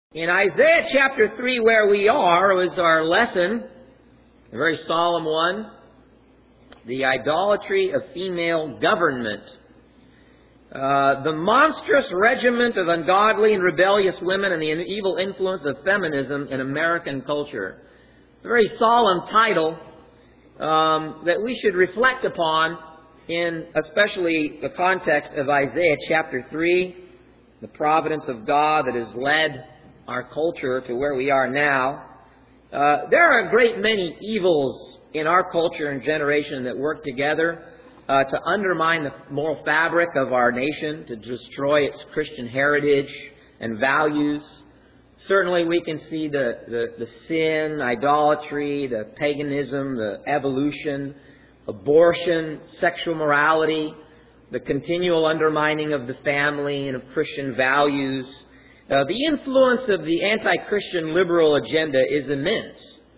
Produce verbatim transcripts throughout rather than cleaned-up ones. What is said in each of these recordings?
In Isaiah chapter three, where we are, is our lesson, a very solemn one, the idolatry of female government. Uh, the monstrous regiment of ungodly and rebellious women and the evil influence of feminism in American culture. A very solemn title um, that we should reflect upon in especially the context of Isaiah chapter three, the providence of God that has led our culture to where we are now. Uh, there are a great many evils in our culture and generation that work together uh, to undermine the moral fabric of our nation, to destroy its Christian heritage and values. Certainly we can see the, the, the sin, idolatry, the paganism, the evolution, abortion, sexual morality, the continual undermining of the family and of Christian values. Uh, the influence of the anti-Christian liberal agenda is immense.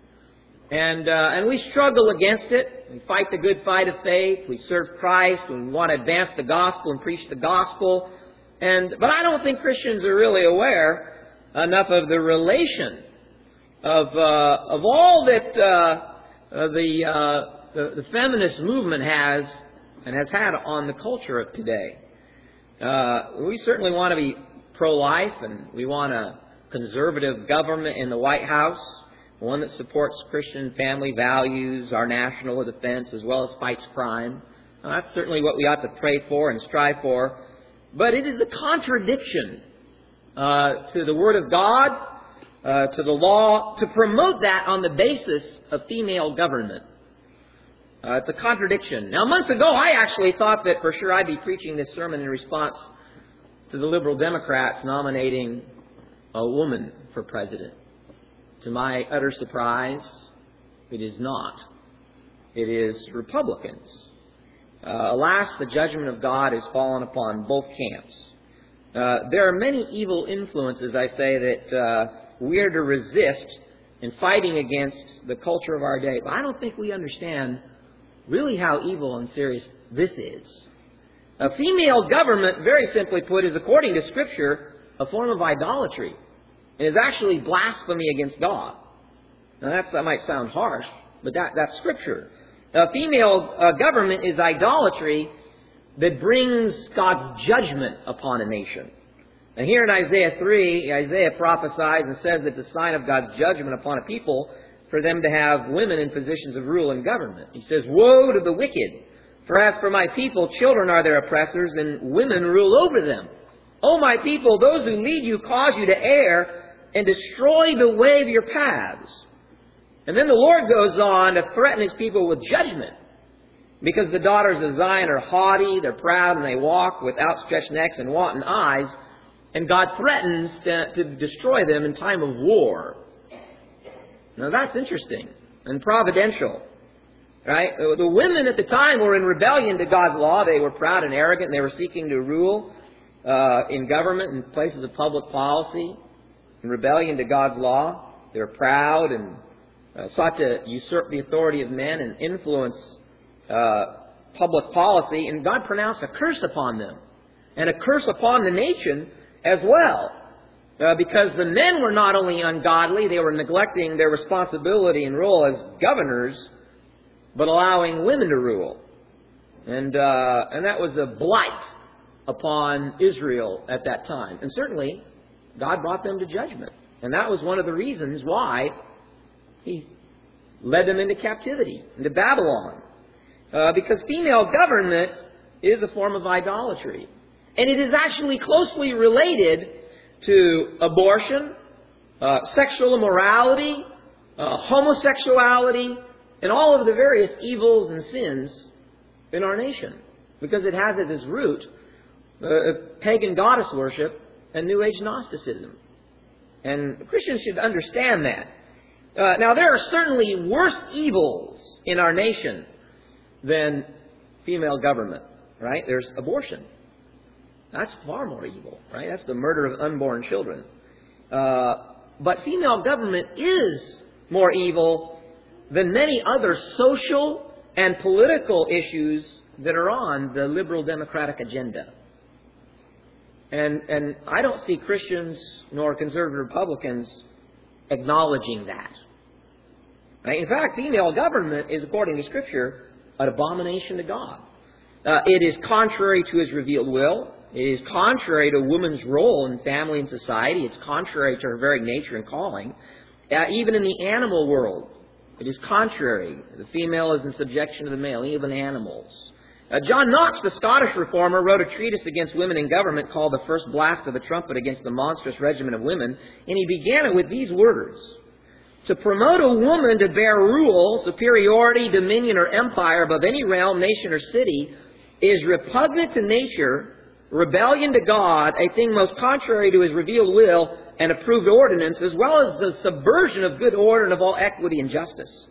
And, uh, and we struggle against it. We fight the good fight of faith. We serve Christ. We want to advance the gospel and preach the gospel. And, but I don't think Christians are really aware enough of the relation of, uh, of all that uh, uh, the, uh, the, the feminist movement has and has had on the culture of today. Uh, we certainly want to be pro-life, and we want a conservative government in the White House, one that supports Christian family values, our national defense, as well as fights crime. Now, that's certainly what we ought to pray for and strive for. But it is a contradiction uh, to the Word of God, uh, to the law, to promote that on the basis of female government. Uh, it's a contradiction. Now, months ago, I actually thought that for sure I'd be preaching this sermon in response to the Liberal Democrats nominating a woman for president. To my utter surprise, it is not. It is Republicans. Uh, alas, the judgment of God has fallen upon both camps. Uh, there are many evil influences, I say, that uh, we are to resist in fighting against the culture of our day. But I don't think we understand really how evil and serious this is. A female government, very simply put, is, according to Scripture, a form of idolatry. It is actually blasphemy against God. Now, that's, that might sound harsh, but that, that's Scripture. A female uh, government is idolatry that brings God's judgment upon a nation. And here in Isaiah three, Isaiah prophesies and says it's a sign of God's judgment upon a people for them to have women in positions of rule and government. He says, "Woe to the wicked! For as for my people, children are their oppressors, and women rule over them. O my people, those who lead you cause you to err and destroy the way of your paths." And then the Lord goes on to threaten His people with judgment. Because the daughters of Zion are haughty, they're proud, and they walk with outstretched necks and wanton eyes. And God threatens to, to destroy them in time of war. Now that's interesting and providential. Right? The women at the time were in rebellion to God's law. They were proud and arrogant, and they were seeking to rule uh, in government and places of public policy. In rebellion to God's law, they were proud and uh, sought to usurp the authority of men and influence uh, public policy. And God pronounced a curse upon them, and a curse upon the nation as well. Uh, because the men were not only ungodly, they were neglecting their responsibility and role as governors, but allowing women to rule. And uh, and that was a blight upon Israel at that time. And certainly, God brought them to judgment. And that was one of the reasons why He led them into captivity, into Babylon. Uh, because female government is a form of idolatry. And it is actually closely related to abortion, uh, sexual immorality, uh, homosexuality, and all of the various evils and sins in our nation. Because it has at its root uh, pagan goddess worship and New Age Gnosticism. And Christians should understand that. Uh, now, there are certainly worse evils in our nation than female government, right? There's abortion. That's far more evil, right? That's the murder of unborn children. Uh, but female government is more evil than many other social and political issues that are on the liberal democratic agenda. And, and I don't see Christians nor conservative Republicans acknowledging that. Right? In fact, female government is, according to Scripture, an abomination to God. Uh, it is contrary to His revealed will. It is contrary to woman's role in family and society. It's contrary to her very nature and calling. Uh, even in the animal world, it is contrary. The female is in subjection to the male, even animals. Uh, John Knox, the Scottish reformer, wrote a treatise against women in government called The First Blast of the Trumpet Against the Monstrous Regimen of Women, and he began it with these words: "To promote a woman to bear rule, superiority, dominion, or empire above any realm, nation, or city is repugnant to nature, rebellion to God, a thing most contrary to His revealed will and approved ordinance, as well as the subversion of good order and of all equity and justice."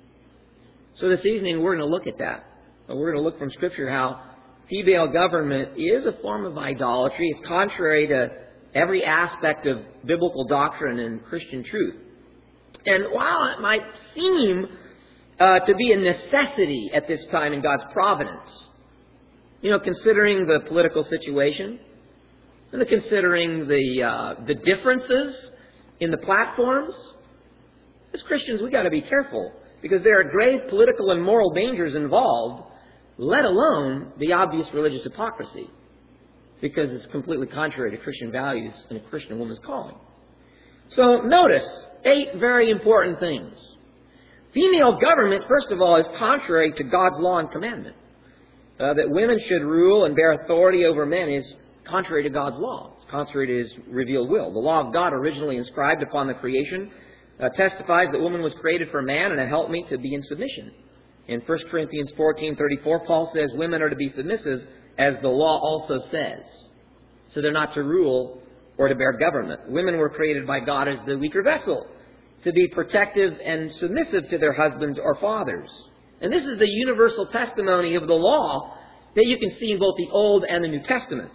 So this evening we're going to look at that. We're going to look from Scripture how female government is a form of idolatry. It's contrary to every aspect of biblical doctrine and Christian truth. And while it might seem uh, to be a necessity at this time in God's providence, you know, considering the political situation, and considering the uh, the differences in the platforms, as Christians we've got to be careful, because there are grave political and moral dangers involved, let alone the obvious religious hypocrisy, because it's completely contrary to Christian values and a Christian woman's calling. So notice eight very important things. Female government, first of all, is contrary to God's law and commandment. Uh, that women should rule and bear authority over men is contrary to God's law. It's contrary to His revealed will. The law of God, originally inscribed upon the creation, uh, testifies that woman was created for man and a helpmeet to be in submission. In First Corinthians fourteen thirty-four, Paul says women are to be submissive as the law also says. So they're not to rule or to bear government. Women were created by God as the weaker vessel, to be protective and submissive to their husbands or fathers. And this is the universal testimony of the law that you can see in both the Old and the New Testaments.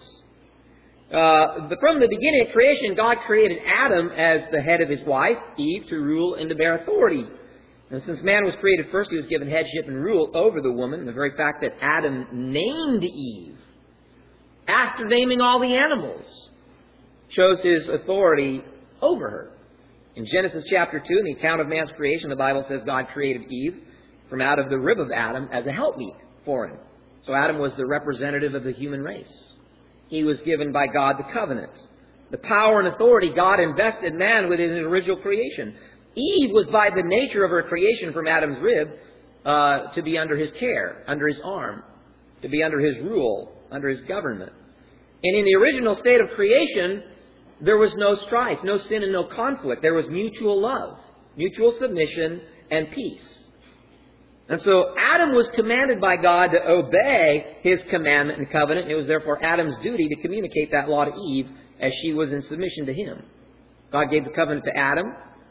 Uh, the, from the beginning of creation, God created Adam as the head of his wife, Eve, to rule and to bear authority. And since man was created first, he was given headship and rule over the woman. The very fact that Adam named Eve, after naming all the animals, shows his authority over her. In Genesis chapter two, in the account of man's creation, the Bible says God created Eve from out of the rib of Adam as a helpmeet for him. So Adam was the representative of the human race. He was given by God the covenant, the power and authority God invested man with in his original creation. Eve was by the nature of her creation from Adam's rib uh, to be under his care, under his arm, to be under his rule, under his government. And in the original state of creation, there was no strife, no sin, and no conflict. There was mutual love, mutual submission, and peace. And so Adam was commanded by God to obey His commandment and covenant. It was therefore Adam's duty to communicate that law to Eve as she was in submission to him. God gave the covenant to Adam,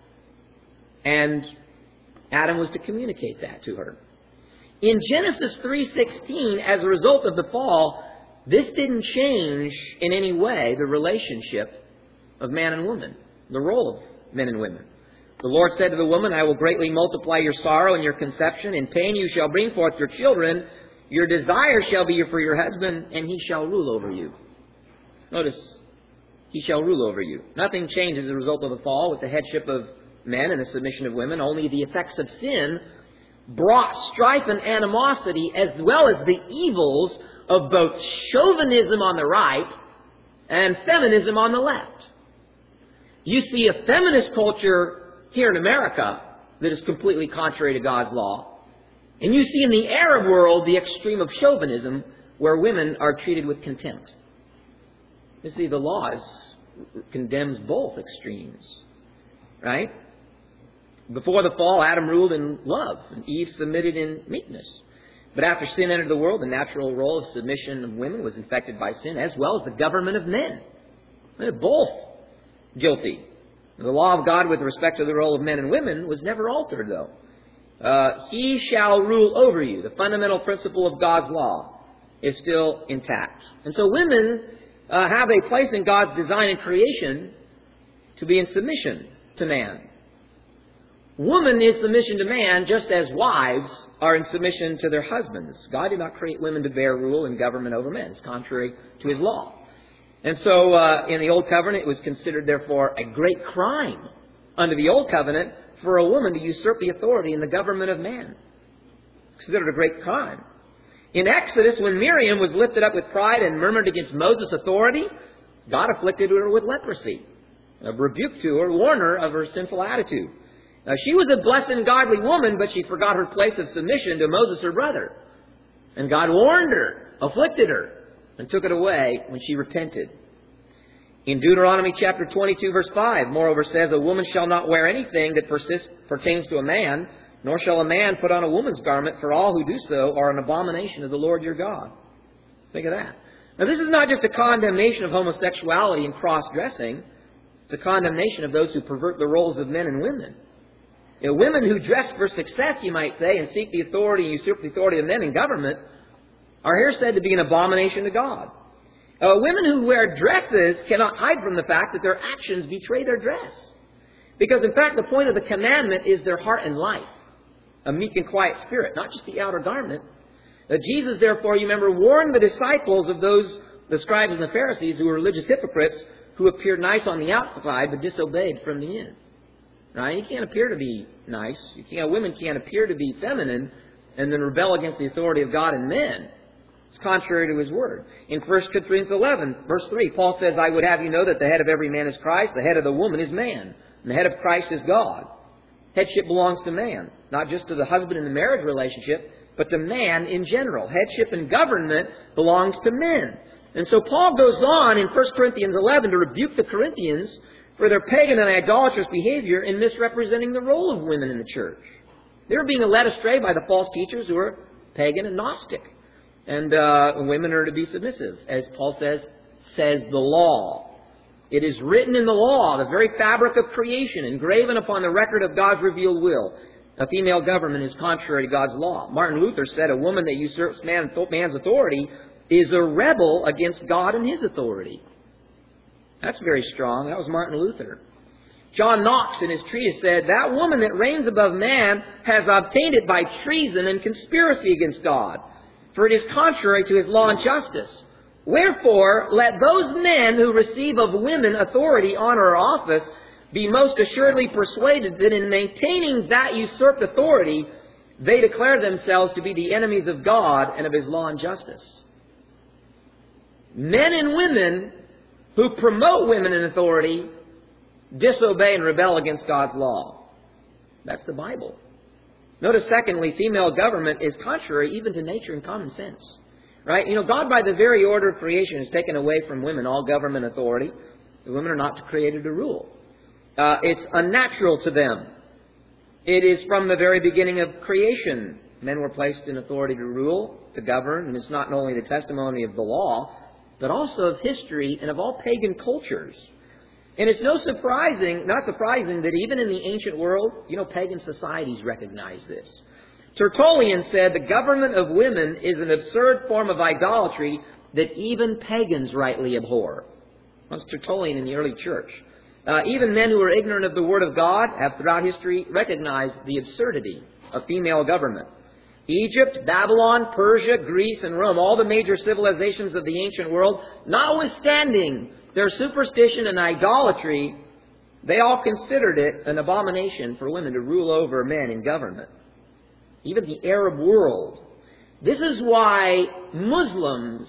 and Adam was to communicate that to her. In Genesis three sixteen, as a result of the fall, this didn't change in any way the relationship of man and woman, the role of men and women. The Lord said to the woman, "I will greatly multiply your sorrow and your conception. In pain you shall bring forth your children. Your desire shall be for your husband, and he shall rule over you." Notice, he shall rule over you. Nothing changed as a result of the fall with the headship of men and the submission of women. Only the effects of sin brought strife and animosity, as well as the evils of both chauvinism on the right and feminism on the left. You see a feminist culture here in America that is completely contrary to God's law. And you see in the Arab world the extreme of chauvinism, where women are treated with contempt. You see, the law is, condemns both extremes. Right? Before the fall, Adam ruled in love, and Eve submitted in meekness. But after sin entered the world, the natural role of submission of women was infected by sin, as well as the government of men. They're both guilty. The law of God with respect to the role of men and women was never altered, though. Uh, he shall rule over you. The fundamental principle of God's law is still intact. And so women uh, have a place in God's design and creation to be in submission to man. Woman is submission to man just as wives are in submission to their husbands. God did not create women to bear rule and government over men. It's contrary to His law. And so uh, in the Old Covenant, it was considered, therefore, a great crime under the Old Covenant for a woman to usurp the authority in the government of man. Considered a great crime. In Exodus, when Miriam was lifted up with pride and murmured against Moses' authority, God afflicted her with leprosy, a rebuke to her, warned her of her sinful attitude. Now, she was a blessed and godly woman, but she forgot her place of submission to Moses, her brother. And God warned her, afflicted her, and took it away when she repented. In Deuteronomy chapter twenty-two, verse five, moreover says, a woman shall not wear anything that persist, pertains to a man, nor shall a man put on a woman's garment, for all who do so are an abomination to the Lord your God. Think of that. Now, this is not just a condemnation of homosexuality and cross-dressing. It's a condemnation of those who pervert the roles of men and women. You know, women who dress for success, you might say, and seek the authority and usurp the authority of men in government are here said to be an abomination to God. Uh, women who wear dresses cannot hide from the fact that their actions betray their dress. Because, in fact, the point of the commandment is their heart and life. A meek and quiet spirit, not just the outer garment. Uh, Jesus, therefore, you remember, warned the disciples of those, the scribes and the Pharisees, who were religious hypocrites, who appeared nice on the outside but disobeyed from the in. Right? You can't appear to be nice. You can't, women can't appear to be feminine and then rebel against the authority of God and men. It's contrary to His Word. In First Corinthians eleven, verse three, Paul says, I would have you know that the head of every man is Christ, the head of the woman is man, and the head of Christ is God. Headship belongs to man, not just to the husband in the marriage relationship, but to man in general. Headship and government belongs to men. And so Paul goes on in First Corinthians eleven to rebuke the Corinthians for their pagan and idolatrous behavior in misrepresenting the role of women in the church. They were being led astray by the false teachers who were pagan and Gnostic. And uh, women are to be submissive, as Paul says, says the law. It is written in the law, the very fabric of creation, engraven upon the record of God's revealed will. A female government is contrary to God's law. Martin Luther said a woman that usurps man, man's authority is a rebel against God and His authority. That's very strong. That was Martin Luther. John Knox in his treatise said, that woman that reigns above man has obtained it by treason and conspiracy against God, for it is contrary to His law and justice. Wherefore, let those men who receive of women authority, honor, or office be most assuredly persuaded that in maintaining that usurped authority, they declare themselves to be the enemies of God and of His law and justice. Men and women who promote women in authority disobey and rebel against God's law. That's the Bible. Notice, secondly, female government is contrary even to nature and common sense. Right? You know, God, by the very order of creation, has taken away from women all government authority. The women are not created to rule. Uh, it's unnatural to them. It is from the very beginning of creation. Men were placed in authority to rule, to govern, and it's not only the testimony of the law, but also of history and of all pagan cultures. And it's no surprising, not surprising that even in the ancient world, you know, pagan societies recognize this. Tertullian said the government of women is an absurd form of idolatry that even pagans rightly abhor. That's Tertullian in the early church. Uh, even men who are ignorant of the Word of God have throughout history recognized the absurdity of female government. Egypt, Babylon, Persia, Greece, and Rome, all the major civilizations of the ancient world, notwithstanding their superstition and idolatry, they all considered it an abomination for women to rule over men in government. Even the Arab world. This is why Muslims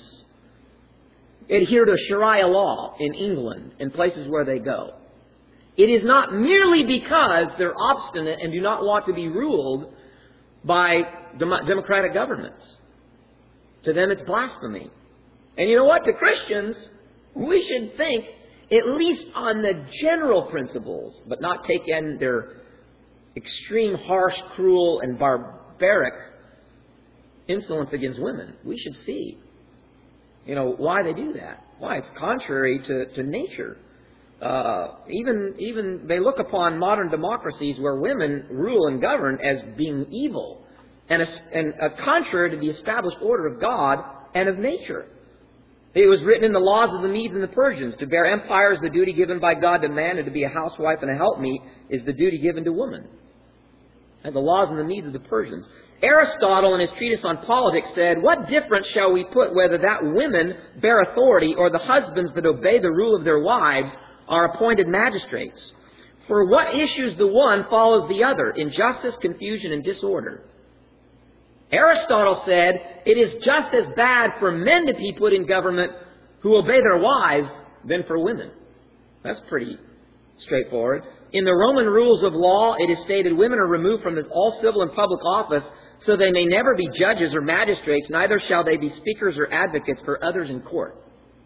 adhere to Sharia law in England and places where they go. It is not merely because they're obstinate and do not want to be ruled by dem- democratic governments. To them it's blasphemy. And you know what? To Christians, we should think, at least on the general principles, but not take in their extreme, harsh, cruel, and barbaric insolence against women. We should see, you know, why they do that. Why? It's contrary to, to nature. Uh, even, even they look upon modern democracies where women rule and govern as being evil and, a, and a contrary to the established order of God and of nature. It was written in the laws of the Medes and the Persians, to bear empire is the duty given by God to man, and to be a housewife and a helpmeet is the duty given to woman. And the laws and the Medes of the Persians. Aristotle, in his treatise on politics, said, "What difference shall we put whether that women bear authority or the husbands that obey the rule of their wives are appointed magistrates? For what issues the one follows the other, injustice, confusion, and disorder." Aristotle said, it is just as bad for men to be put in government who obey their wives than for women. That's pretty straightforward. In the Roman rules of law, it is stated women are removed from all civil and public office, so they may never be judges or magistrates, neither shall they be speakers or advocates for others in court.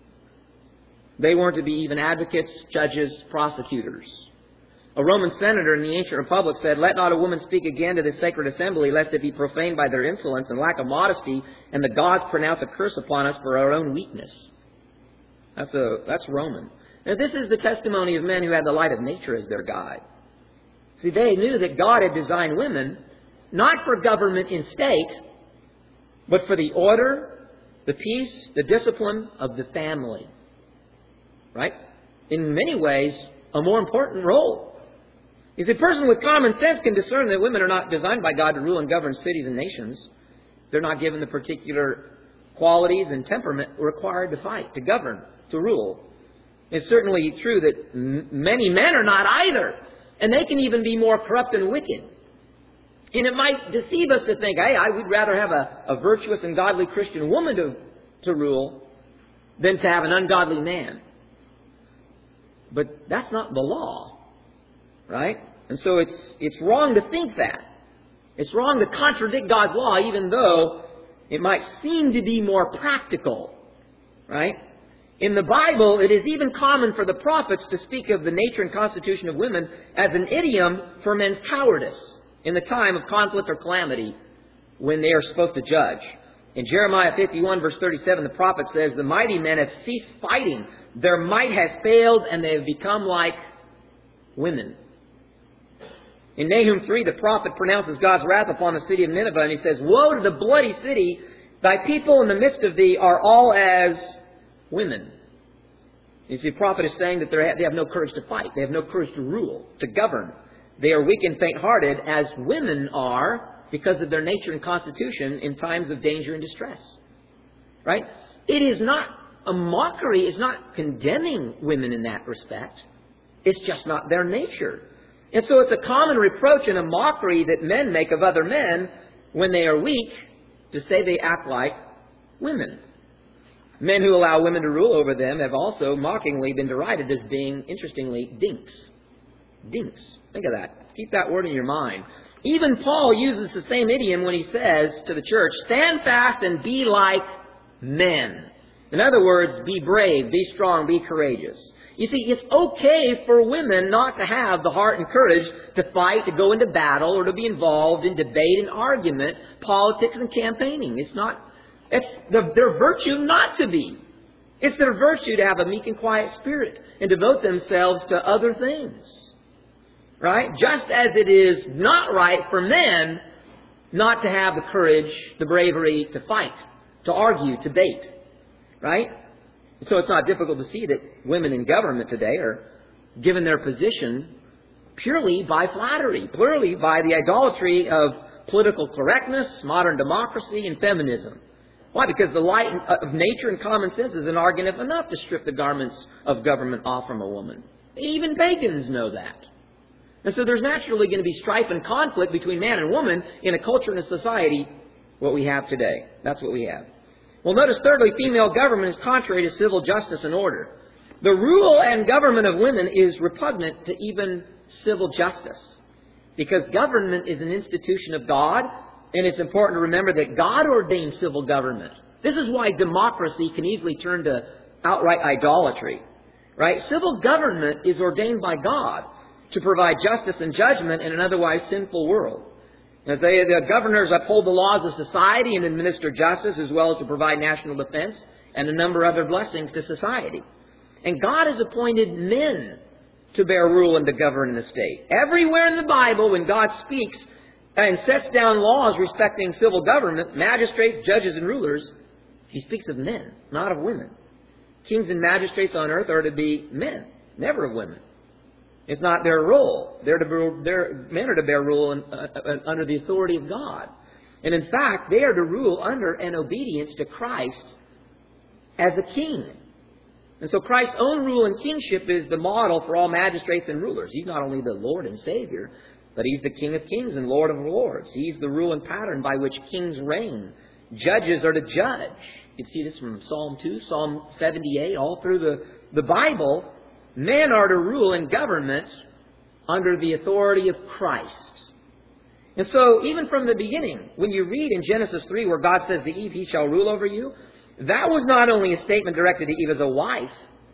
They weren't to be even advocates, judges, prosecutors. A Roman senator in the ancient republic said, "Let not a woman speak again to this sacred assembly, lest it be profaned by their insolence and lack of modesty, and the gods pronounce a curse upon us for our own weakness." That's a that's Roman. Now, this is the testimony of men who had the light of nature as their guide. See, they knew that God had designed women not for government in state, but for the order, the peace, the discipline of the family. Right? In many ways, a more important role. You see, a person with common sense can discern that women are not designed by God to rule and govern cities and nations. They're not given the particular qualities and temperament required to fight, to govern, to rule. It's certainly true that m- many men are not either. And they can even be more corrupt and wicked. And it might deceive us to think, hey, I would rather have a, a virtuous and godly Christian woman to, to rule than to have an ungodly man. But that's not the law. Right? And so it's it's wrong to think that. It's wrong to contradict God's law, even though it might seem to be more practical. Right? In the Bible, it is even common for the prophets to speak of the nature and constitution of women as an idiom for men's cowardice in the time of conflict or calamity when they are supposed to judge. In Jeremiah fifty-one, verse thirty-seven, the prophet says, "The mighty men have ceased fighting. Their might has failed, and they have become like women." In Nahum three, the prophet pronounces God's wrath upon the city of Nineveh, and he says, "Woe to the bloody city! Thy people in the midst of thee are all as women." You see, the prophet is saying that they have no courage to fight. They have no courage to rule, to govern. They are weak and faint-hearted, as women are, because of their nature and constitution in times of danger and distress. Right? It is not a mockery. It's not condemning women in that respect. It's just not their nature. And so it's a common reproach and a mockery that men make of other men when they are weak to say they act like women. Men who allow women to rule over them have also mockingly been derided as being, interestingly, dinks. Dinks. Think of that. Keep that word in your mind. Even Paul uses the same idiom when he says to the church, "Stand fast and be like men." In other words, be brave, be strong, be courageous. You see, it's okay for women not to have the heart and courage to fight, to go into battle, or to be involved in debate and argument, politics and campaigning. It's not, it's the, their virtue not to be. It's their virtue to have a meek and quiet spirit and devote themselves to other things. Right? Just as it is not right for men not to have the courage, the bravery to fight, to argue, to debate. Right? So it's not difficult to see that women in government today are given their position purely by flattery, purely by the idolatry of political correctness, modern democracy, and feminism. Why? Because the light of nature and common sense is an argument enough to strip the garments of government off from a woman. Even pagans know that. And so there's naturally going to be strife and conflict between man and woman in a culture and a society, what we have today. That's what we have. Well, notice thirdly, female government is contrary to civil justice and order. The rule and government of women is repugnant to even civil justice, because government is an institution of God, and it's important to remember that God ordained civil government. This is why democracy can easily turn to outright idolatry. Right? Civil government is ordained by God to provide justice and judgment in an otherwise sinful world. As they, the governors uphold the laws of society and administer justice, as well as to provide national defense and a number of other blessings to society. And God has appointed men to bear rule and to govern in the state. Everywhere in the Bible, when God speaks and sets down laws respecting civil government, magistrates, judges, and rulers, He speaks of men, not of women. Kings and magistrates on earth are to be men, never of women. It's not their role. They're to, their men are to bear rule in, uh, uh, under the authority of God. And in fact, they are to rule under and obedience to Christ as a king. And so Christ's own rule and kingship is the model for all magistrates and rulers. He's not only the Lord and Savior, but He's the King of kings and Lord of lords. He's the rule and pattern by which kings reign. Judges are to judge. You can see this from Psalm two, Psalm seventy-eight, all through the, the Bible. Men are to rule in government under the authority of Christ. And so, even from the beginning, when you read in Genesis three where God says to Eve, He shall rule over you, that was not only a statement directed to Eve as a wife,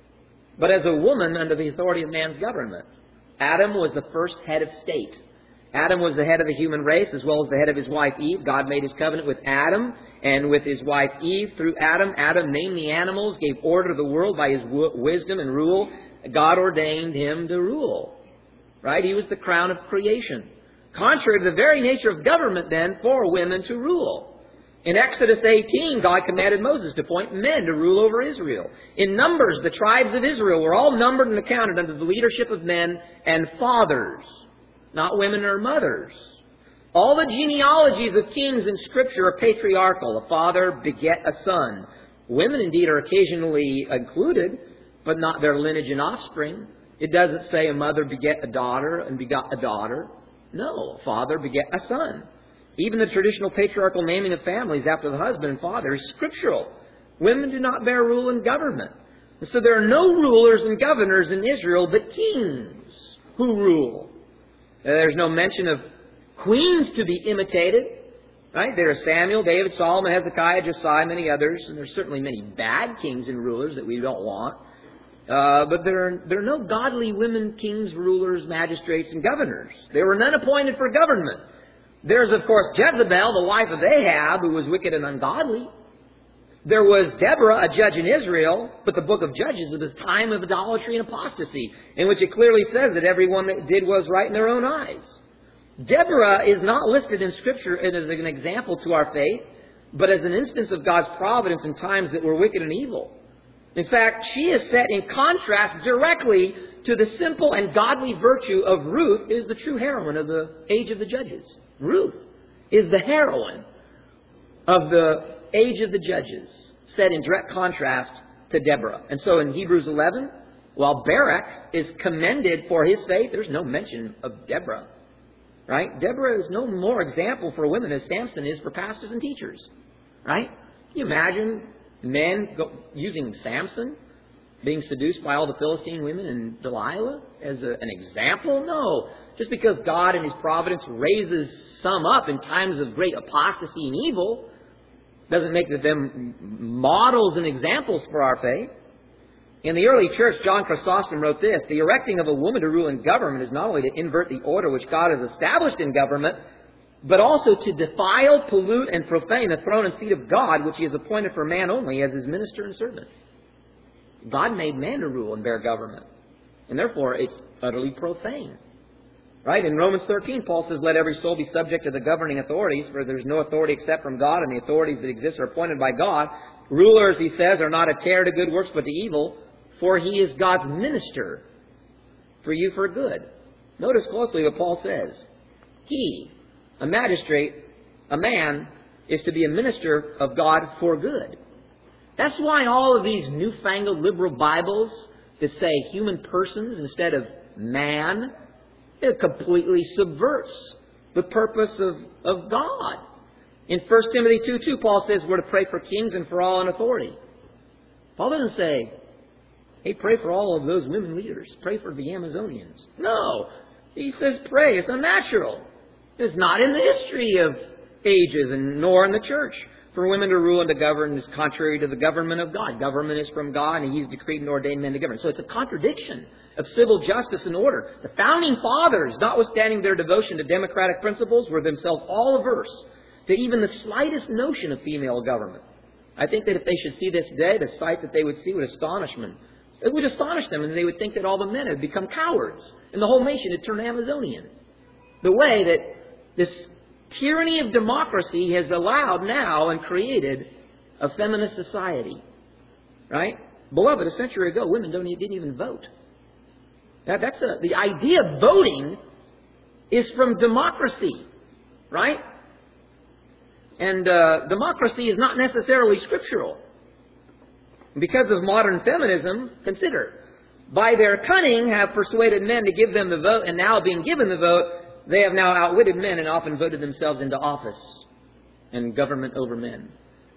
but as a woman under the authority of man's government. Adam was the first head of state. Adam was the head of the human race as well as the head of his wife Eve. God made His covenant with Adam and with his wife Eve through Adam. Adam named the animals, gave order to the world by His w- wisdom and rule. God ordained him to rule. Right? He was the crown of creation. Contrary to the very nature of government, then, for women to rule. In Exodus eighteen, God commanded Moses to appoint men to rule over Israel. In Numbers, the tribes of Israel were all numbered and accounted under the leadership of men and fathers, not women or mothers. All the genealogies of kings in Scripture are patriarchal. A father beget a son. Women, indeed, are occasionally included, but not their lineage and offspring. It doesn't say a mother beget a daughter and begot a daughter. No, a father beget a son. Even the traditional patriarchal naming of families after the husband and father is scriptural. Women do not bear rule in government. And so there are no rulers and governors in Israel but kings who rule. There's no mention of queens to be imitated. Right? There are Samuel, David, Solomon, Hezekiah, Josiah, many others. And there's certainly many bad kings and rulers that we don't want. Uh, but there are, there are no godly women kings, rulers, magistrates, and governors. There were none appointed for government. There's, of course, Jezebel, the wife of Ahab, who was wicked and ungodly. There was Deborah, a judge in Israel, but the book of Judges is the time of idolatry and apostasy, in which it clearly says that everyone that did was right in their own eyes. Deborah is not listed in Scripture as an example to our faith, but as an instance of God's providence in times that were wicked and evil. In fact, she is set in contrast directly to the simple and godly virtue of Ruth, is the true heroine of the age of the Judges. Ruth is the heroine of the age of the Judges, set in direct contrast to Deborah. And so in Hebrews eleven, while Barak is commended for his faith, there's no mention of Deborah. Right? Deborah is no more example for women as Samson is for pastors and teachers. Right? Can you imagine men go, using Samson, being seduced by all the Philistine women and Delilah as a, an example? No. Just because God in His providence raises some up in times of great apostasy and evil doesn't make them models and examples for our faith. In the early church, John Chrysostom wrote this: the erecting of a woman to rule in government is not only to invert the order which God has established in government, but also to defile, pollute, and profane the throne and seat of God, which He has appointed for man only as His minister and servant. God made man to rule and bear government, and therefore it's utterly profane. Right? In Romans thirteen, Paul says, let every soul be subject to the governing authorities, for there is no authority except from God, and the authorities that exist are appointed by God. Rulers, he says, are not a terror to good works, but to evil, for He is God's minister for you for good. Notice closely what Paul says. He, a magistrate, a man, is to be a minister of God for good. That's why all of these newfangled liberal Bibles that say human persons instead of man, it completely subverts the purpose of, of God. In First Timothy two two, Paul says we're to pray for kings and for all in authority. Paul doesn't say, hey, pray for all of those women leaders. Pray for the Amazonians. No. He says pray. It's unnatural. It's not in the history of ages and nor in the church. For women to rule and to govern is contrary to the government of God. Government is from God, and He's decreed and ordained men to govern. So it's a contradiction of civil justice and order. The founding fathers, notwithstanding their devotion to democratic principles, were themselves all averse to even the slightest notion of female government. I think that if they should see this today, the sight that they would see would astonish them. It would astonish them, and they would think that all the men had become cowards, and the whole nation had turned Amazonian. The way that this tyranny of democracy has allowed now and created a feminist society. Right? Beloved, a century ago, women don't, didn't even vote. Now, that's a, the idea of voting is from democracy. Right? And uh, democracy is not necessarily scriptural. Because of modern feminism, consider, by their cunning have persuaded men to give them the vote, and now being given the vote, they have now outwitted men and often voted themselves into office and government over men.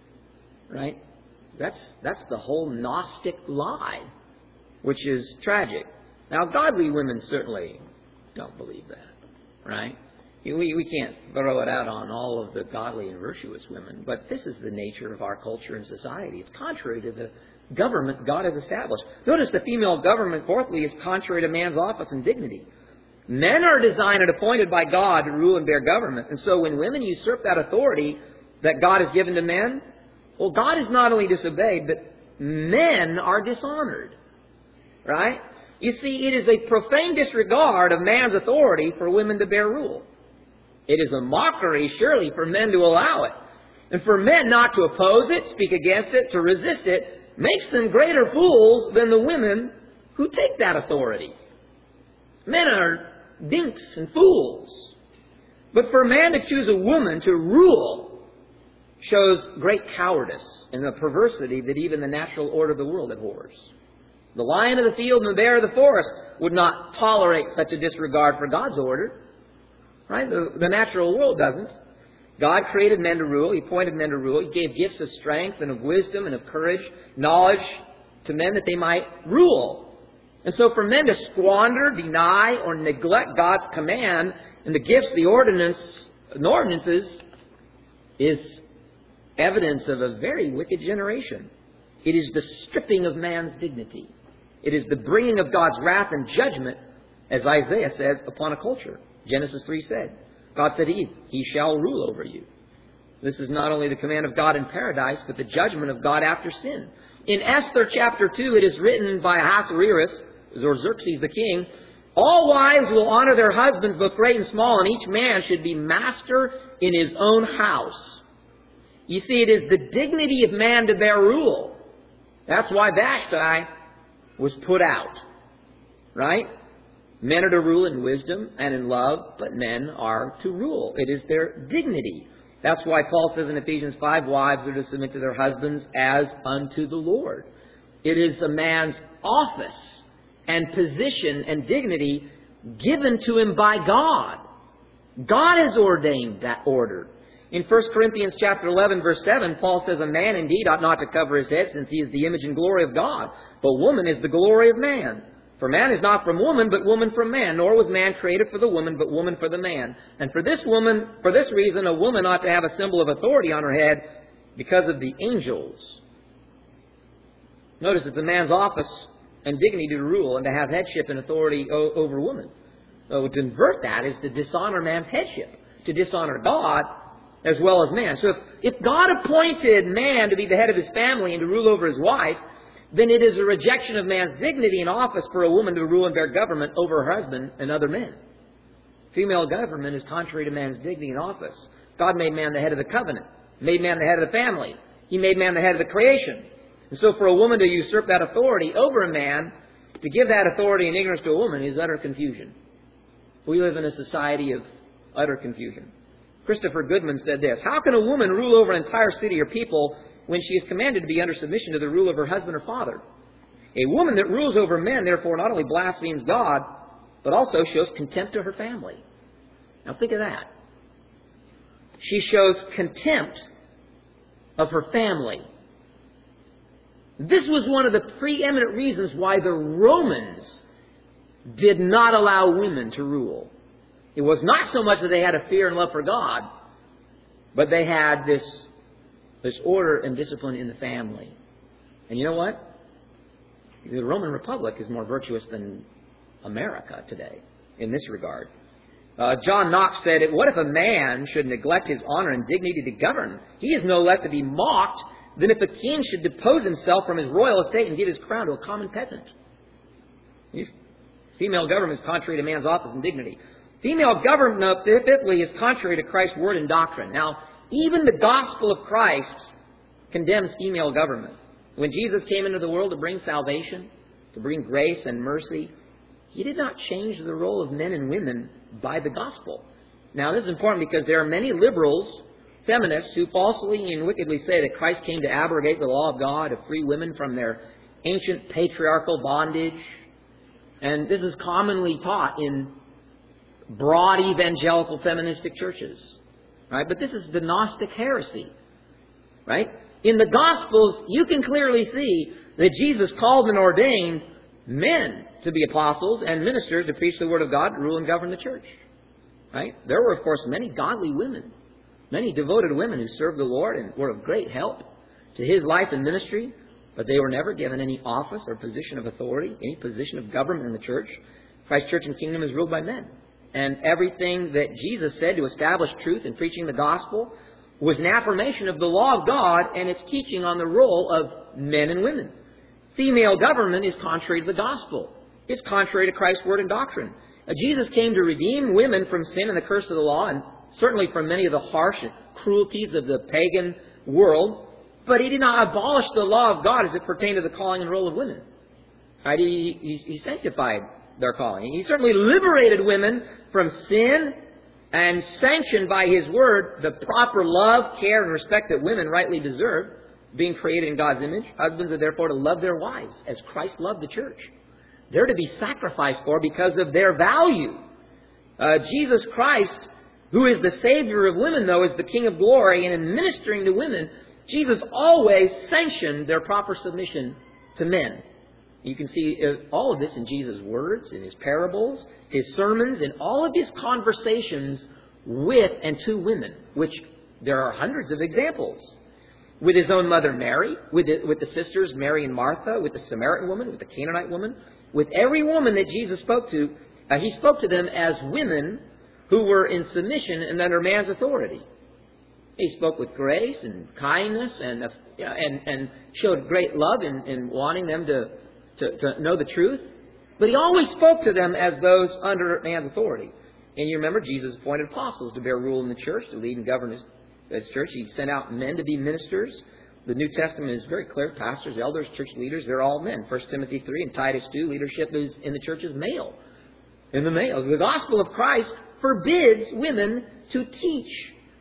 Right? That's, that's the whole Gnostic lie, which is tragic. Now, godly women certainly don't believe that. Right? We, we can't throw it out on all of the godly and virtuous women, but this is the nature of our culture and society. It's contrary to the government God has established. Notice the female government, fourthly, is contrary to man's office and dignity. Men are designed and appointed by God to rule and bear government. And so when women usurp that authority that God has given to men, well, God is not only disobeyed, but men are dishonored. Right? You see, it is a profane disregard of man's authority for women to bear rule. It is a mockery, surely, for men to allow it. And for men not to oppose it, speak against it, to resist it, makes them greater fools than the women who take that authority. Men are dinks and fools. But for a man to choose a woman to rule shows great cowardice and the perversity that even the natural order of the world abhors. The lion of the field and the bear of the forest would not tolerate such a disregard for God's order. Right? The, the natural world doesn't. God created men to rule. He appointed men to rule. He gave gifts of strength and of wisdom and of courage, knowledge to men that they might rule. And so for men to squander, deny, or neglect God's command and the gifts, the ordinance, and ordinances is evidence of a very wicked generation. It is the stripping of man's dignity. It is the bringing of God's wrath and judgment, as Isaiah says, upon a culture. Genesis three said, God said to Eve, He shall rule over you. This is not only the command of God in paradise, but the judgment of God after sin. In Esther chapter two, it is written by Ahasuerus, or Xerxes the king, all wives will honor their husbands, both great and small, and each man should be master in his own house. You see, it is the dignity of man to bear rule. That's why Vashti was put out. Right? Men are to rule in wisdom and in love, but men are to rule. It is their dignity. That's why Paul says in Ephesians five, wives are to submit to their husbands as unto the Lord. It is a man's office and position and dignity given to him by God. God has ordained that order. In First Corinthians chapter eleven, verse seven, Paul says, a man indeed ought not to cover his head, since he is the image and glory of God. But woman is the glory of man. For man is not from woman, but woman from man. Nor was man created for the woman, but woman for the man. And for this woman, for this reason, a woman ought to have a symbol of authority on her head because of the angels. Notice it's a man's office and dignity to rule and to have headship and authority o- over woman. So to invert that is to dishonor man's headship, to dishonor God as well as man. So if, if God appointed man to be the head of his family and to rule over his wife, then it is a rejection of man's dignity and office for a woman to rule and bear government over her husband and other men. Female government is contrary to man's dignity and office. God made man the head of the covenant, made man the head of the family. He made man the head of the creation. And so for a woman to usurp that authority over a man, to give that authority and ignorance to a woman, is utter confusion. We live in a society of utter confusion. Christopher Goodman said this, how can a woman rule over an entire city or people when she is commanded to be under submission to the rule of her husband or father? A woman that rules over men, therefore, not only blasphemes God, but also shows contempt to her family. Now think of that. She shows contempt of her family. This was one of the preeminent reasons why the Romans did not allow women to rule. It was not so much that they had a fear and love for God, but they had this, this order and discipline in the family. And you know what? The Roman Republic is more virtuous than America today in this regard. Uh, John Knox said, what if a man should neglect his honor and dignity to govern? He is no less to be mocked than if a king should depose himself from his royal estate and give his crown to a common peasant. Female government is contrary to man's office and dignity. Female government, fifthly, is contrary to Christ's word and doctrine. Now, even the gospel of Christ condemns female government. When Jesus came into the world to bring salvation, to bring grace and mercy, He did not change the role of men and women by the gospel. Now, this is important because there are many liberals feminists who falsely and wickedly say that Christ came to abrogate the law of God, to free women from their ancient patriarchal bondage. And this is commonly taught in broad evangelical feministic churches. Right? But this is the Gnostic heresy. Right? In the Gospels, you can clearly see that Jesus called and ordained men to be apostles and ministers to preach the Word of God, to rule and govern the church. Right? There were, of course, many godly women, many devoted women who served the Lord and were of great help to His life and ministry, but they were never given any office or position of authority, any position of government in the church. Christ's church and kingdom is ruled by men. And everything that Jesus said to establish truth in preaching the gospel was an affirmation of the law of God and its teaching on the role of men and women. Female government is contrary to the gospel. It's contrary to Christ's word and doctrine. Uh, Jesus came to redeem women from sin and the curse of the law, and certainly from many of the harsh cruelties of the pagan world, but He did not abolish the law of God as it pertained to the calling and role of women. Right? He, he, he sanctified their calling. He certainly liberated women from sin and sanctioned by His word the proper love, care, and respect that women rightly deserve, being created in God's image. Husbands are therefore to love their wives as Christ loved the church. They're to be sacrificed for because of their value. Uh, Jesus Christ, who is the Savior of women, though, is the King of glory, and in ministering to women, Jesus always sanctioned their proper submission to men. You can see all of this in Jesus' words, in His parables, His sermons, in all of His conversations with and to women, which there are hundreds of examples. With His own mother Mary, with the, with the sisters Mary and Martha, with the Samaritan woman, with the Canaanite woman, with every woman that Jesus spoke to, uh, He spoke to them as women who were in submission and under man's authority. He spoke with grace and kindness and uh, and, and showed great love in, in wanting them to, to, to know the truth. But He always spoke to them as those under man's authority. And you remember Jesus appointed apostles to bear rule in the church, to lead and govern His, His church. He sent out men to be ministers. The New Testament is very clear. Pastors, elders, church leaders, they're all men. First Timothy three and Titus two, leadership is in the church is male. In the male. The gospel of Christ forbids women to teach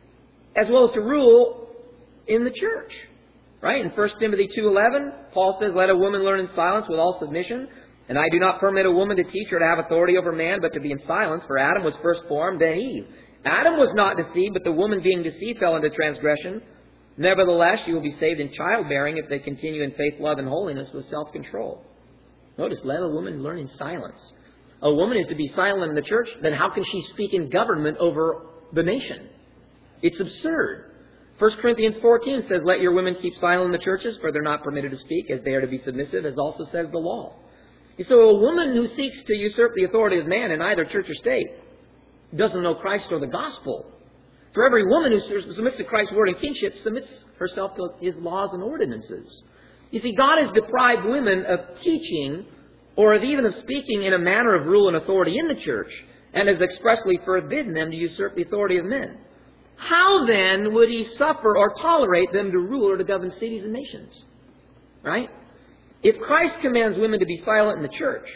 as well as to rule in the church. Right? In First Timothy two eleven, Paul says, "Let a woman learn in silence with all submission. And I do not permit a woman to teach or to have authority over man, but to be in silence. For Adam was first formed, then Eve. Adam was not deceived, but the woman being deceived fell into transgression. Nevertheless, she will be saved in childbearing if they continue in faith, love, and holiness with self-control." Notice, let a woman learn in silence. A woman is to be silent in the church, then how can she speak in government over the nation? It's absurd. First Corinthians fourteen says, "Let your women keep silent in the churches, for they're not permitted to speak, as they are to be submissive, as also says the law." So a woman who seeks to usurp the authority of man in either church or state doesn't know Christ or the gospel. For every woman who submits to Christ's word and kingship submits herself to His laws and ordinances. You see, God has deprived women of teaching or of even of speaking in a manner of rule and authority in the church, and has expressly forbidden them to usurp the authority of men. How then would He suffer or tolerate them to rule or to govern cities and nations? Right? If Christ commands women to be silent in the church,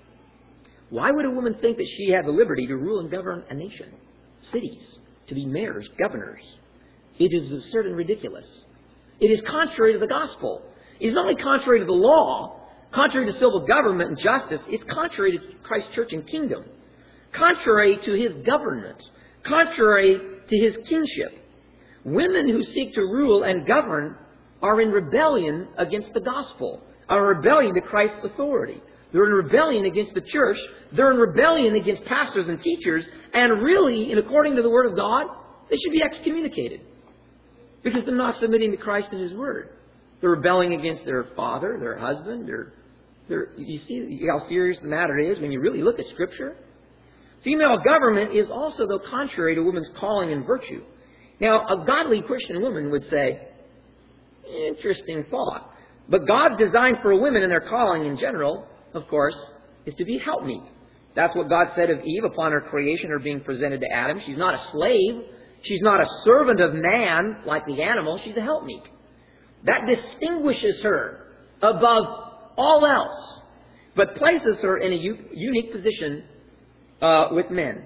why would a woman think that she had the liberty to rule and govern a nation, cities, to be mayors, governors? It is absurd and ridiculous. It is contrary to the gospel. It is not only contrary to the law, contrary to civil government and justice, it's contrary to Christ's church and kingdom, contrary to His government, contrary to His kingship. Women who seek to rule and govern are in rebellion against the gospel, are in rebellion to Christ's authority. They're in rebellion against the church. They're in rebellion against pastors and teachers. And really, in according to the Word of God, they should be excommunicated, because they're not submitting to Christ and His Word. They're rebelling against their father, their husband. They're, they're, you see how serious the matter is when you really look at Scripture? Female government is also, though, contrary to women's calling and virtue. Now, a godly Christian woman would say, interesting thought. But God's design for women and their calling in general, of course, is to be helpmeet. That's what God said of Eve upon her creation, her being presented to Adam. She's not a slave. She's not a servant of man like the animal. She's a helpmeet. That distinguishes her above all else, but places her in a u- unique position uh, with men.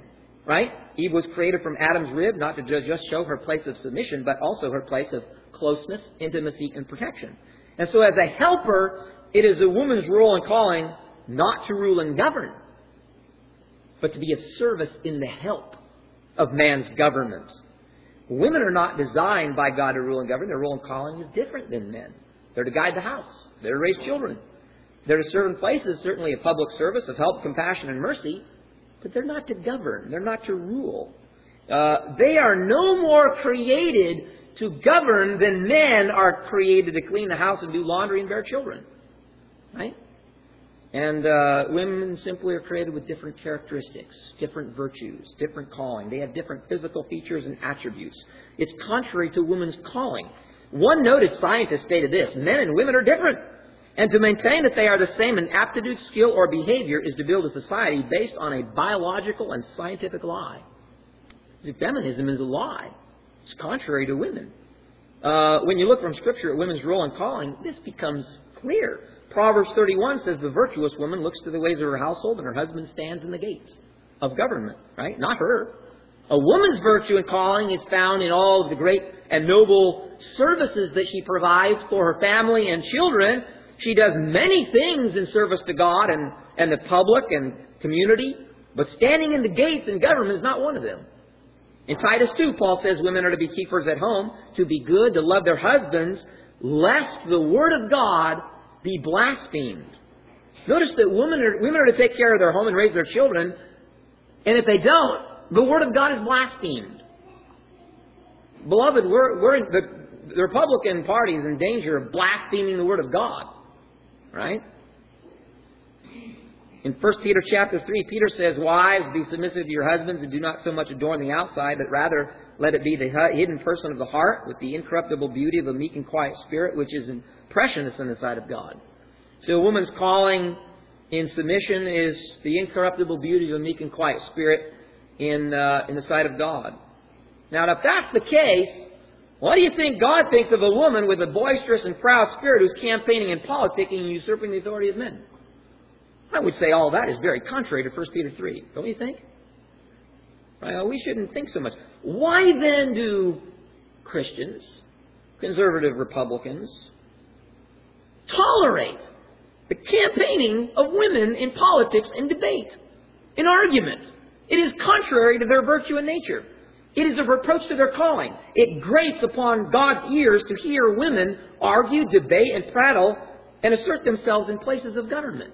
right? Eve was created from Adam's rib, not to just show her place of submission, but also her place of closeness, intimacy, and protection. And so as a helper, it is a woman's role and calling not to rule and govern, but to be of service in the help of man's government. Women are not designed by God to rule and govern. Their role and calling is different than men. They're to guide the house. They're to raise children. They're to serve in places, certainly of public service, of help, compassion, and mercy, but they're not to govern. They're not to rule. Uh, they are no more created to govern than men are created to clean the house and do laundry and bear children. Right? And uh, women simply are created with different characteristics, different virtues, different calling. They have different physical features and attributes. It's contrary to women's calling. One noted scientist stated this: men and women are different. And to maintain that they are the same in aptitude, skill, or behavior is to build a society based on a biological and scientific lie. See, feminism is a lie. It's contrary to women. Uh, when you look from Scripture at women's role and calling, this becomes clear. Proverbs thirty-one says the virtuous woman looks to the ways of her household, and her husband stands in the gates of government. Right? Not her. A woman's virtue and calling is found in all of the great and noble services that she provides for her family and children. She does many things in service to God and, and the public and community, but standing in the gates in government is not one of them. In Titus two, Paul says women are to be keepers at home, to be good, to love their husbands, lest the word of God be blasphemed. Notice that women are, women are to take care of their home and raise their children, and if they don't, the word of God is blasphemed. Beloved, we're, we're in, the, the Republican Party is in danger of blaspheming the word of God. Right? In First Peter chapter three, Peter says, "Wives, be submissive to your husbands, and do not so much adorn the outside, but rather let it be the hidden person of the heart, with the incorruptible beauty of a meek and quiet spirit, which is precious in the sight of God." So a woman's calling in submission is the incorruptible beauty of a meek and quiet spirit in uh, in the sight of God. Now, if that's the case, what do you think God thinks of a woman with a boisterous and proud spirit who's campaigning and politicking and usurping the authority of men? I would say all that is very contrary to First Peter three, don't you think? Well, we shouldn't think so much. Why then do Christians, conservative Republicans, tolerate the campaigning of women in politics and debate, in argument? It is contrary to their virtue and nature. It is a reproach to their calling. It grates upon God's ears to hear women argue, debate, and prattle and assert themselves in places of government.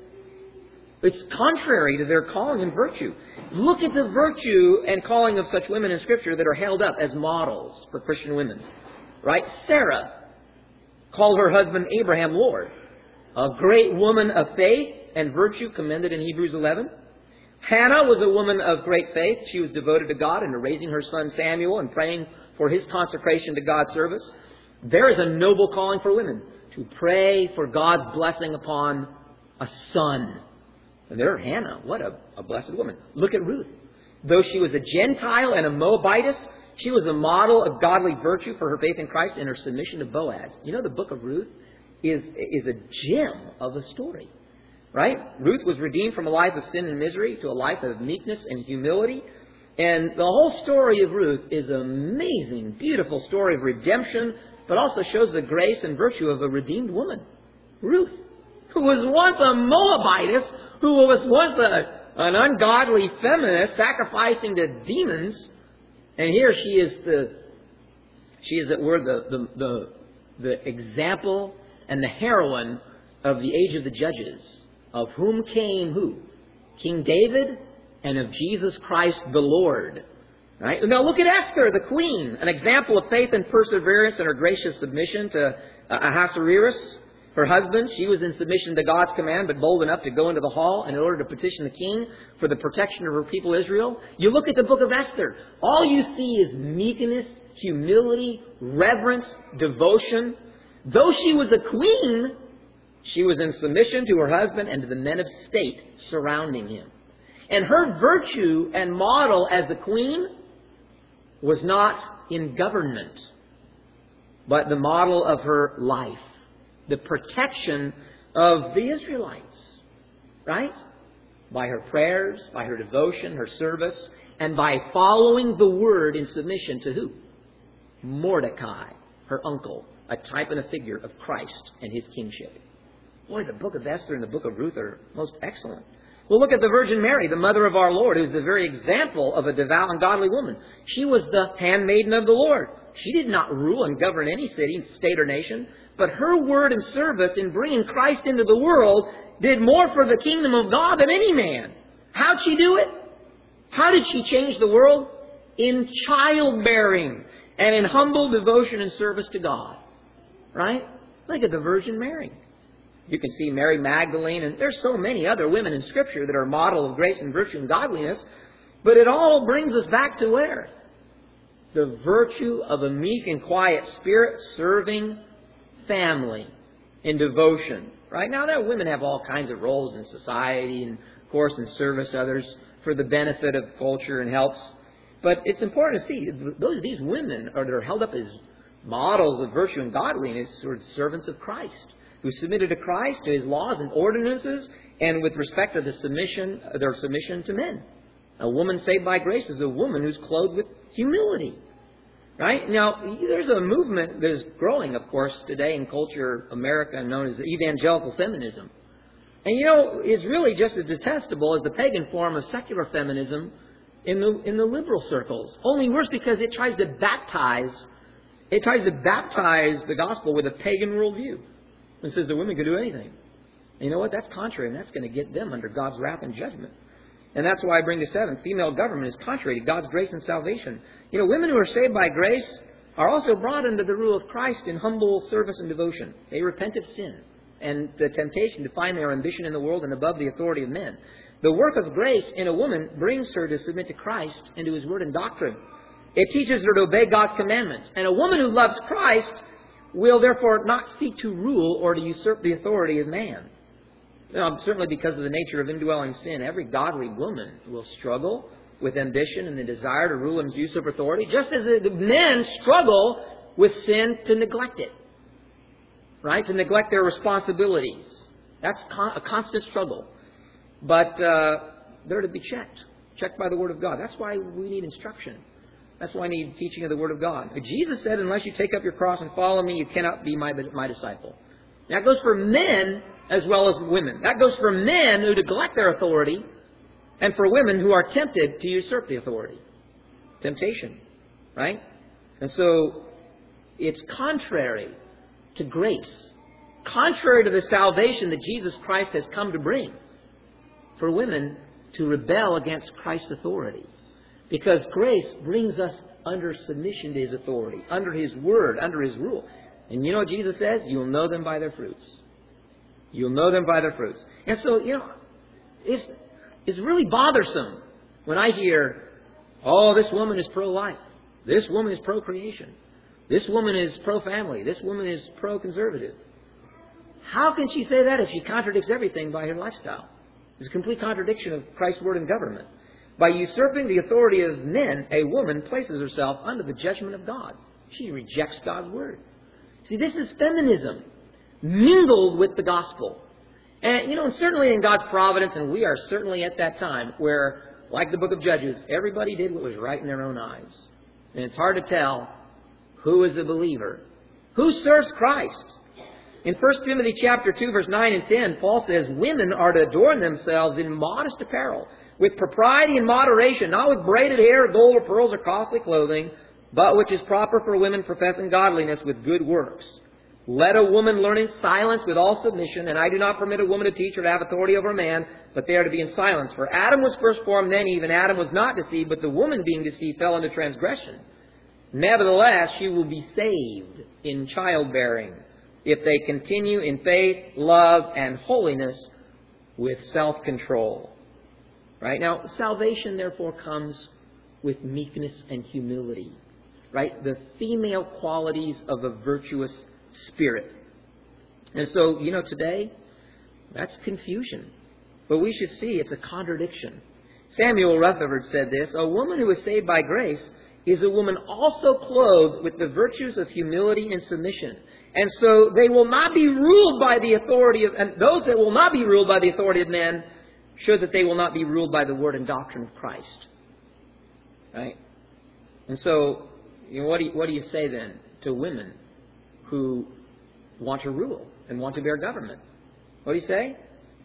It's contrary to their calling and virtue. Look at the virtue and calling of such women in Scripture that are held up as models for Christian women. Right? Sarah called her husband Abraham Lord. A great woman of faith and virtue commended in Hebrews eleven. Hannah was a woman of great faith. She was devoted to God and to raising her son Samuel and praying for his consecration to God's service. There is a noble calling for women to pray for God's blessing upon a son. And there, Hannah, what a, a blessed woman. Look at Ruth. Though she was a Gentile and a Moabitess, she was a model of godly virtue for her faith in Christ and her submission to Boaz. You know, the book of Ruth is, is a gem of a story. Right? Ruth was redeemed from a life of sin and misery to a life of meekness and humility. And the whole story of Ruth is an amazing, beautiful story of redemption, but also shows the grace and virtue of a redeemed woman. Ruth, who was once a Moabitess, who was once a, an ungodly feminist sacrificing to demons. And here she is the, she is at word the, the, the, the example and the heroine of the age of the judges. Of whom came who? King David, and of Jesus Christ the Lord. Right? Now look at Esther, the queen, an example of faith and perseverance in her gracious submission to Ahasuerus, her husband. She was in submission to God's command, but bold enough to go into the hall in order to petition the king for the protection of her people Israel. You look at the book of Esther. All you see is meekness, humility, reverence, devotion. Though she was a queen, she was in submission to her husband and to the men of state surrounding him. And her virtue and model as a queen was not in government, but the model of her life, the protection of the Israelites. Right? by her prayers, by her devotion, her service, and by following the word in submission to who? Mordecai, her uncle, a type and a figure of Christ and his kingship. Boy, the book of Esther and the book of Ruth are most excellent. Well, look at the Virgin Mary, the mother of our Lord, who's the very example of a devout and godly woman. She was the handmaiden of the Lord. She did not rule and govern any city, state, or nation, but her word and service in bringing Christ into the world did more for the kingdom of God than any man. How'd she do it? How did she change the world? In childbearing and in humble devotion and service to God. Right? Look at the Virgin Mary. You can see Mary Magdalene, and there's so many other women in Scripture that are a model of grace and virtue and godliness. But it all brings us back to where? The virtue of a meek and quiet spirit serving family in devotion. Right? Now, there women have all kinds of roles in society and, of course, in service to others for the benefit of culture and helps. But it's important to see those these women are they're held up as models of virtue and godliness, sort of servants of Christ, who submitted to Christ, to His laws and ordinances, and with respect to the submission, their submission to men. A woman saved by grace is a woman who's clothed with humility. Right? Now, there's a movement that is growing, of course, today in culture, America, known as evangelical feminism. And, you know, it's really just as detestable as the pagan form of secular feminism in the in the liberal circles. Only worse because it tries to baptize, it tries to baptize the gospel with a pagan worldview. It says the women can do anything. And you know what? That's contrary, and that's going to get them under God's wrath and judgment. And that's why I bring to seven. Female government is contrary to God's grace and salvation. You know, women who are saved by grace are also brought under the rule of Christ in humble service and devotion. They repent of sin and the temptation to find their ambition in the world and above the authority of men. The work of grace in a woman brings her to submit to Christ and to His word and doctrine. It teaches her to obey God's commandments. And a woman who loves Christ will therefore not seek to rule or to usurp the authority of man. Now, certainly because of the nature of indwelling sin, every godly woman will struggle with ambition and the desire to rule and usurp authority, just as the men struggle with sin to neglect it. Right? To neglect their responsibilities. That's a constant struggle. But uh, they're to be checked. Checked by the Word of God. That's why we need instruction. That's why I need teaching of the Word of God. Jesus said, unless you take up your cross and follow me, you cannot be my, my disciple. That goes for men as well as women. That goes for men who neglect their authority and for women who are tempted to usurp the authority. Temptation. Right? And so it's contrary to grace. Contrary to the salvation that Jesus Christ has come to bring. For women to rebel against Christ's authority. Because grace brings us under submission to His authority, under His word, under His rule. And you know what Jesus says? You'll know them by their fruits. You'll know them by their fruits. And so, you know, it's, it's really bothersome when I hear, oh, this woman is pro-life. This woman is pro-creation. This woman is pro-family. This woman is pro-conservative. How can she say that if she contradicts everything by her lifestyle? It's a complete contradiction of Christ's word and government. By usurping the authority of men, a woman places herself under the judgment of God. She rejects God's word. See, this is feminism mingled with the gospel. And, you know, and certainly in God's providence, and we are certainly at that time where, like the book of Judges, everybody did what was right in their own eyes. And it's hard to tell who is a believer. Who serves Christ? In First Timothy chapter two, verse nine and ten, Paul says, women are to adorn themselves in modest apparel, with propriety and moderation, not with braided hair, gold or pearls or costly clothing, but which is proper for women professing godliness with good works. Let a woman learn in silence with all submission, and I do not permit a woman to teach or to have authority over a man, but they are to be in silence. For Adam was first formed, then Eve, and Adam was not deceived, but the woman being deceived fell into transgression. Nevertheless, she will be saved in childbearing, if they continue in faith, love, and holiness with self-control. Right? Now, salvation therefore comes with meekness and humility. Right? The female qualities of a virtuous spirit. And so, you know, today, that's confusion. But we should see it's a contradiction. Samuel Rutherford said this, a woman who is saved by grace is a woman also clothed with the virtues of humility and submission. And so they will not be ruled by the authority of, and those that will not be ruled by the authority of men show that they will not be ruled by the word and doctrine of Christ. Right? And so, you know, what do you, what do you say then to women who want to rule and want to bear government? What do you say?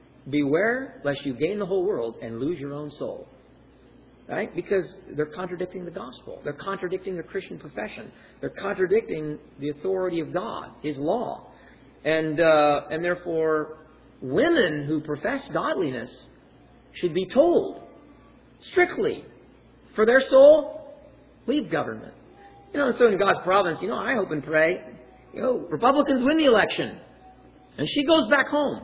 Beware lest you gain the whole world and lose your own soul. Right? Because they're contradicting the gospel. They're contradicting the Christian profession. They're contradicting the authority of God, His law. And, uh, and therefore, women who profess godliness should be told strictly, for their soul, leave government. You know, so in God's providence, you know, I hope and pray, you know, Republicans win the election. And she goes back home.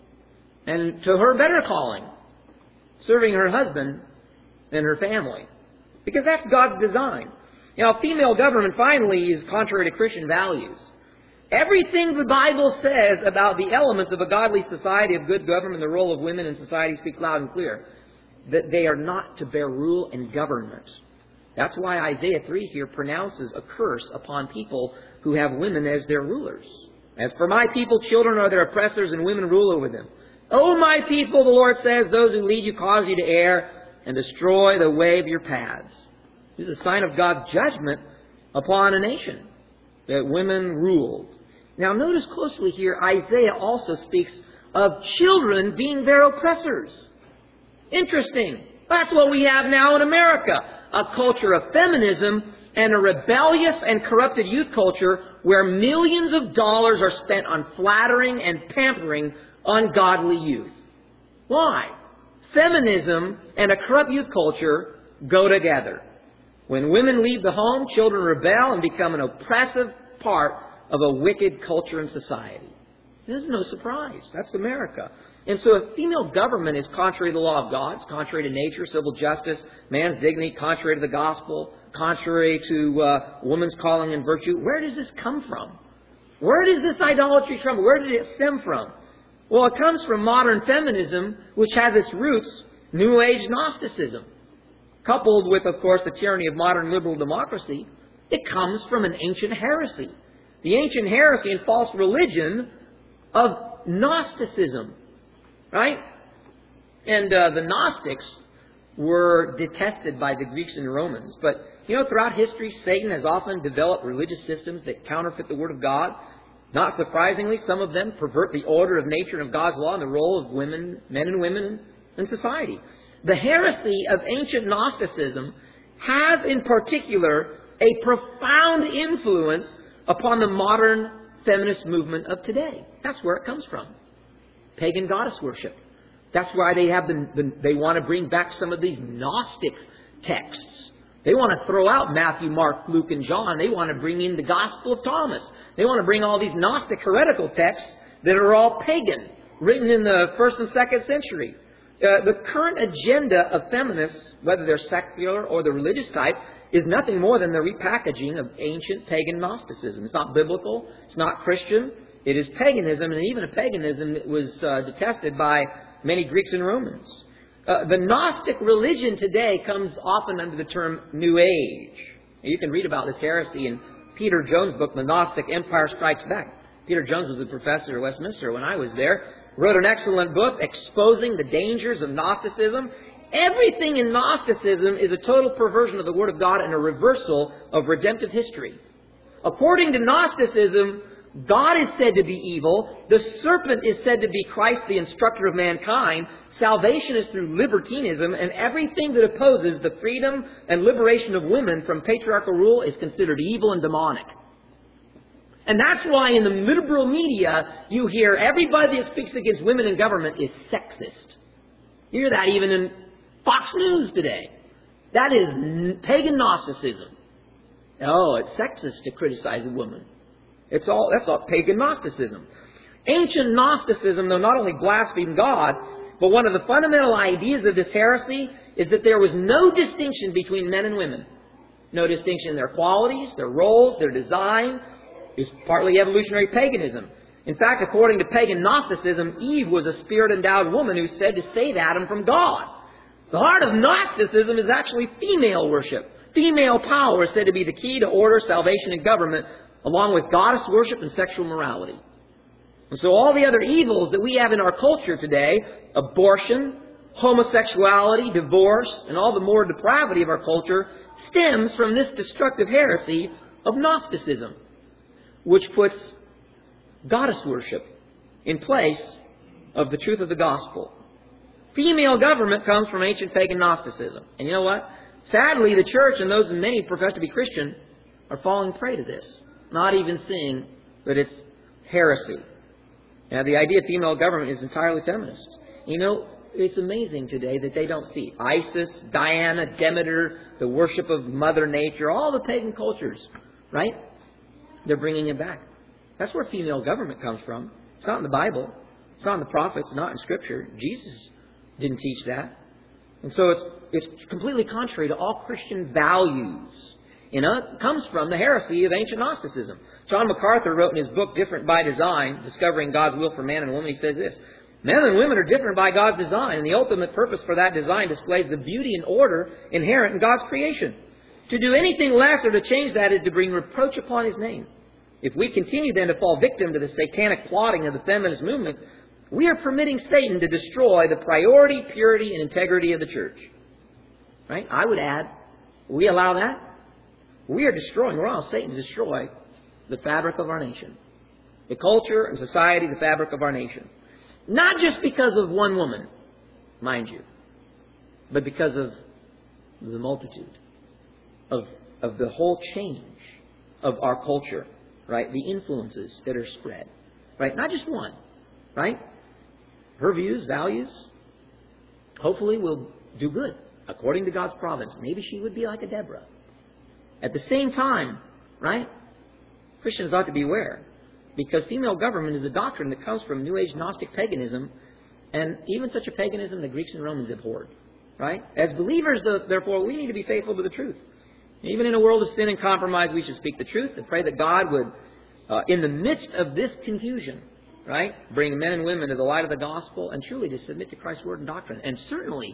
And to her better calling, serving her husband and her family. Because that's God's design. You know, female government, finally, is contrary to Christian values. Everything the Bible says about the elements of a godly society of good government, the role of women in society, speaks loud and clear. That they are not to bear rule and government. That's why Isaiah three here pronounces a curse upon people who have women as their rulers. As for my people, children are their oppressors and women rule over them. O my people, the Lord says, those who lead you cause you to err and destroy the way of your paths. This is a sign of God's judgment upon a nation, that women ruled. Now notice closely here, Isaiah also speaks of children being their oppressors. Interesting. That's what we have now in America. A culture of feminism and a rebellious and corrupted youth culture where millions of dollars are spent on flattering and pampering ungodly youth. Why? Feminism and a corrupt youth culture go together. When women leave the home, children rebel and become an oppressive part of a wicked culture and society. This is no surprise. That's America. And so if female government is contrary to the law of God, it's contrary to nature, civil justice, man's dignity, contrary to the gospel, contrary to uh, woman's calling and virtue, where does this come from? Where does this idolatry come from? Where did it stem from? Well, it comes from modern feminism, which has its roots New Age Gnosticism. Coupled with, of course, the tyranny of modern liberal democracy, it comes from an ancient heresy. The ancient heresy and false religion of Gnosticism. Right? And uh, the Gnostics were detested by the Greeks and Romans. But, you know, throughout history, Satan has often developed religious systems that counterfeit the Word of God. Not surprisingly, some of them pervert the order of nature and of God's law and the role of women, men and women in society. The heresy of ancient Gnosticism has, in particular, a profound influence upon the modern feminist movement of today. That's where it comes from. Pagan goddess worship. That's why they have the, the they want to bring back some of these Gnostic texts. They want to throw out Matthew, Mark, Luke, and John. They want to bring in the Gospel of Thomas. They want to bring all these Gnostic heretical texts that are all pagan, written in the first and second century. Uh, the current agenda of feminists, whether they're secular or the religious type, is nothing more than the repackaging of ancient pagan Gnosticism. It's not biblical. It's not Christian. It is paganism, and even a paganism that was uh, detested by many Greeks and Romans. Uh, the Gnostic religion today comes often under the term New Age. You can read about this heresy in Peter Jones' book, The Gnostic Empire Strikes Back. Peter Jones was a professor at Westminster when I was there. Wrote an excellent book exposing the dangers of Gnosticism. Everything in Gnosticism is a total perversion of the Word of God and a reversal of redemptive history. According to Gnosticism, God is said to be evil. The serpent is said to be Christ, the instructor of mankind. Salvation is through libertinism, and everything that opposes the freedom and liberation of women from patriarchal rule is considered evil and demonic. And that's why in the liberal media, you hear everybody that speaks against women in government is sexist. You hear that even in Fox News today. That is pagan Gnosticism. Oh, it's sexist to criticize a woman. It's all, that's all pagan Gnosticism. Ancient Gnosticism, though, not only blasphemed God, but one of the fundamental ideas of this heresy is that there was no distinction between men and women. No distinction in their qualities, their roles, their design. It was partly evolutionary paganism. In fact, according to pagan Gnosticism, Eve was a spirit-endowed woman who said to save Adam from God. The heart of Gnosticism is actually female worship. Female power is said to be the key to order, salvation, and government, along with goddess worship and sexual morality. And so all the other evils that we have in our culture today, abortion, homosexuality, divorce, and all the more depravity of our culture stems from this destructive heresy of Gnosticism, which puts goddess worship in place of the truth of the gospel. Female government comes from ancient pagan Gnosticism. And you know what? Sadly, the church and those and many who profess to be Christian are falling prey to this, not even seeing that it's heresy. Now, the idea of female government is entirely feminist. You know, it's amazing today that they don't see Isis, Diana, Demeter, the worship of Mother Nature, all the pagan cultures, right? They're bringing it back. That's where female government comes from. It's not in the Bible. It's not in the prophets. It's not in Scripture. Jesus didn't teach that. And so it's it's completely contrary to all Christian values. You know, it comes from the heresy of ancient Gnosticism. John MacArthur wrote in his book, Different by Design, Discovering God's Will for Man and Woman, he says this: men and women are different by God's design, and the ultimate purpose for that design displays the beauty and order inherent in God's creation. To do anything less or to change that is to bring reproach upon His name. If we continue then to fall victim to the satanic plotting of the feminist movement, we are permitting Satan to destroy the priority, purity, and integrity of the church. Right? I would add, we allow that, we are destroying, we're allowing Satan to destroy the fabric of our nation. The culture and society, the fabric of our nation. Not just because of one woman, mind you, but because of the multitude, of, of the whole change of our culture, right? The influences that are spread, right? Not just one, right? Her views, values, hopefully will do good according to God's providence. Maybe she would be like a Deborah. At the same time, right, Christians ought to beware, because female government is a doctrine that comes from New Age Gnostic paganism, and even such a paganism the Greeks and Romans abhorred. Right? As believers, therefore, we need to be faithful to the truth. Even in a world of sin and compromise, we should speak the truth and pray that God would, uh, in the midst of this confusion, right, bring men and women to the light of the gospel and truly to submit to Christ's word and doctrine. And certainly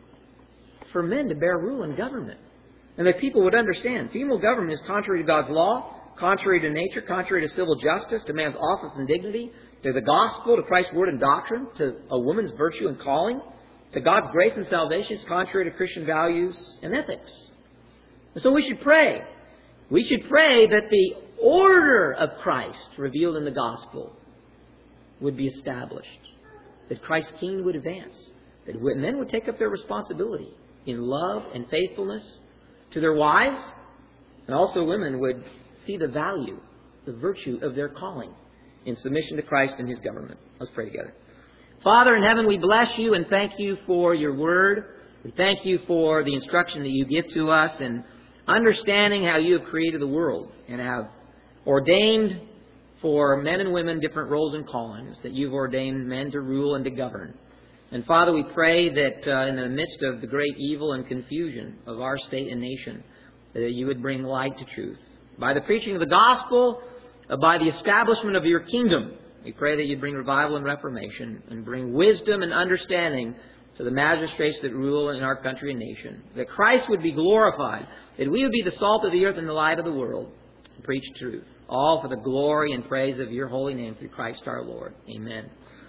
for men to bear rule in government. And that people would understand female government is contrary to God's law, contrary to nature, contrary to civil justice, to man's office and dignity, to the gospel, to Christ's word and doctrine, to a woman's virtue and calling, to God's grace and salvation. It's contrary to Christian values and ethics. And so we should pray. We should pray that the order of Christ revealed in the gospel would be established, that Christ's kingdom would advance, that men would take up their responsibility in love and faithfulness to their wives, and also women would see the value, the virtue of their calling in submission to Christ and His government. Let's pray together. Father in heaven, we bless You and thank You for Your word. We thank You for the instruction that You give to us and understanding how You have created the world and have ordained for men and women different roles and callings, that You've ordained men to rule and to govern. And Father, we pray that uh, in the midst of the great evil and confusion of our state and nation, that You would bring light to truth. By the preaching of the gospel, uh, by the establishment of Your kingdom, we pray that You'd bring revival and reformation and bring wisdom and understanding to the magistrates that rule in our country and nation. That Christ would be glorified, that we would be the salt of the earth and the light of the world, and preach truth. All for the glory and praise of Your holy name through Christ our Lord. Amen.